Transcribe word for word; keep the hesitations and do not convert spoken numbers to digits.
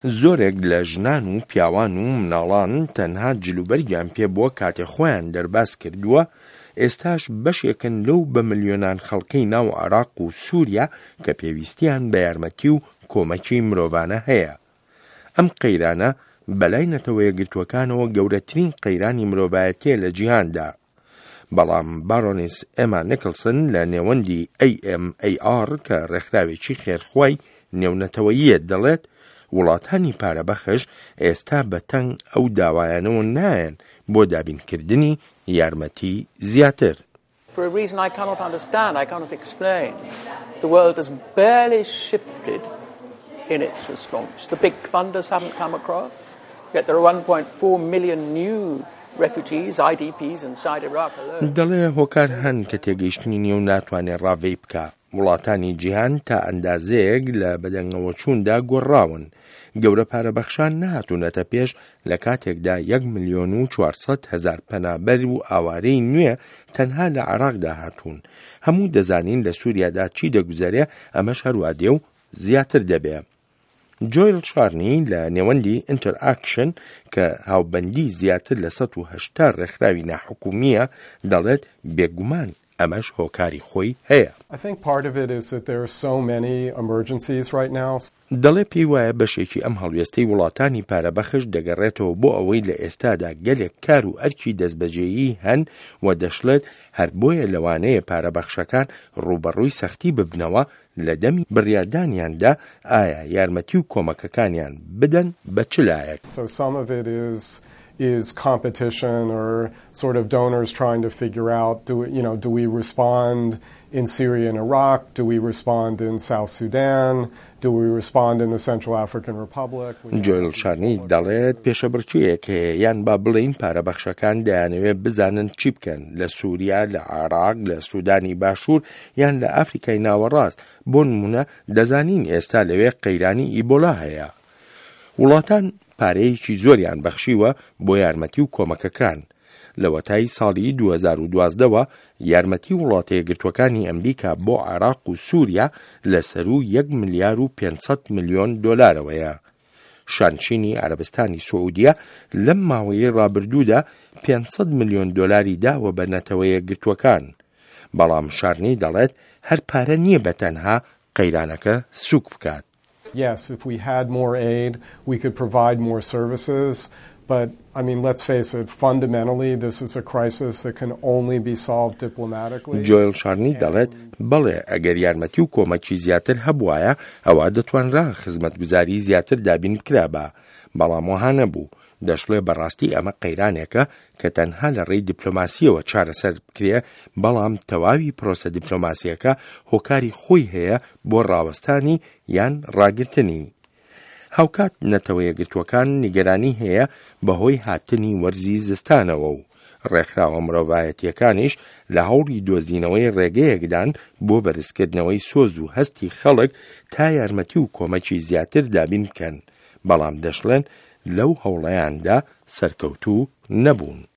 زۆرێک لە ژنان و پیاوان و مناڵان تەنها جلوبەرگیان پێ بووە کاتێ خۆیان دەرباز کردووە، ئێستاش بەشێکن لەو بە ملیۆنان خەڵکەی ناو عێراق و سووریا کە پێویستیان بە یارمەتی و کۆمەکی مرۆڤانە هەیە. ئەم قەیرانە بەلای نەتەوە یەکگرتووەکانەوە گەورەترین قەیرانی مرۆڤایەتیە لە جیهاندا. بەڵام بارۆنیس ئێما نیکلسن لە نێوەندی ئەی ئێم ئەی ئار کە ڕێکخراوێکی خێرخوای نێونەتەوەییە دەڵێت وڵاتانی پارەبەخش ئێستا بەتەنگ ئەو داوایانەوە نایەن بۆ دابینکردنی یارمەتی زیاتر. For a reason I cannot understand, I cannot explain, the world has barely shifted in its response. The big funders haven't come across, yet there are one point four million new refugees, I D Ps inside Iraq alone. دەڵێ هۆکار هەن کە تێگەیشتنی نیە و ناتوانێت ڕاوێی بکە. وڵاتانی جیهان تا ئەندازەیەک لە بەدەنگەوە چووندا گۆڕاون. گەورە پارەبەخشان نهاتوونەتە پێش لە کاتێکدا یەک ملیۆن و چوارسەد هەزار پەنابەر و ئاوارەی نوێ تەنها لە عێراقدا هاتوون. هەموو دەزانین لە سووریادا چی دەگوزارێ، ئەمەش هەروە دێ و زیاتر دەبێ. جۆیل شارنی لە نێوەندی ئینتەرئاکشن کە هاوبەندی زیاتر لە سەد و هەشتا ڕێکخراوی ناحکومیە دەڵێت بێگومان ئەمەش هۆکاری خۆی هەیە. I think part of it is that there are so many emergencies right now. دەڵێ پێی وایە بەشێکی ئەم هەڵوێستەی وڵاتانی پارەبەخش دەگەڕێتەوە بۆ ئەوەی لە ئێستادا گەلێک کار و ئەرکی دەستبەجێیی هەن و دەشڵێت هەر بۆیە لەوانەیە پارەبەخشەکان ڕوبەڕووی سەختی ببنەوە لە دەمی بڕیاردانیاندا ئایا یارمەتی و کۆمەکەکانیان بدەن بە چ لایەک. So some of it is is competition or sort of donors trying to figure out, do we, you know, do we respond in Syria and Iraq? Do we respond in South Sudan? Do we respond in the Central African Republic? جۆیل شارنی دەڵێت پێشەبڕکێک هەیە یان با بڵین پارەبەخشەکان دەیانەوێت بزانن چی بکەن لە سووریا، لە عێراق، لە سوودانی باشوور یان لە ئەفریقای ناوەڕاست. بۆ نمونە دەزانین ئێستا لەوێ قەیرانی ئیبۆلا هەیە. وڵاتان پارەیەکی زۆریان بەخشیوە بۆ یارمەتی و کۆمەکەکان. لە وەتای ساڵی دوو هەزار و دوازدەوە یارمەتی وڵاتە یەکگرتووەکانی ئەمریکا بۆ عێراق و سووریا لەسەر و یەک ملیار و پێنجسەد ملیۆن دۆلارەوەیە. شانشینی عەرەبستانی سعودیە لەم ماوەیەی ڕابردوودا پێنجسەد ملیۆن دۆلاری داوە بە نەتەوە یەکگرتووەکان. بەڵام شارنی دەڵێت هەر پارە نییە بەتەنها قەیرانەکە سووک بکات. Yes, if we had more aid, we could provide more services. But, I mean, let's face it, fundamentally, this is a crisis that can only be solved diplomatically. جۆیل شارنی دەڵێت بەڵێ ئەگەر یارمەتی و کۆمەکی زیاتر هەبوایە ئەوە دەتوانرا خزمەتگوزاری زیاتر دابین کرابە. بەڵام وەها نەبوو. دەشڵێ بەڕاستی ئەمە قەیرانێکە کە تەنها لە ڕێی دیپلۆماسیەوە چارەسەر بکرێ، بەڵام تەواوی پرۆسە دیپلۆماسیەکە هۆکاری خۆی هەیە بۆ ڕاوەستانی یان ڕاگرتنی. هاوکات نەتەوە یەکگرتووەکان نیگەرانی هەیە بەهۆی هاتنی وەرزی زستانەوە و ڕێکخراوە مرۆڤایەتیەکانیش لە هەوڵی دۆزینەوەی ڕێگەیەکدان بۆ بەرزکردنەوەی سۆز و هەستی خەڵک تا یارمەتی و کۆمەکی زیاتر دابین بکەن. بەڵام دەشڵێن لەو هەوڵەیاندا سەرکەوتوو نەبوون.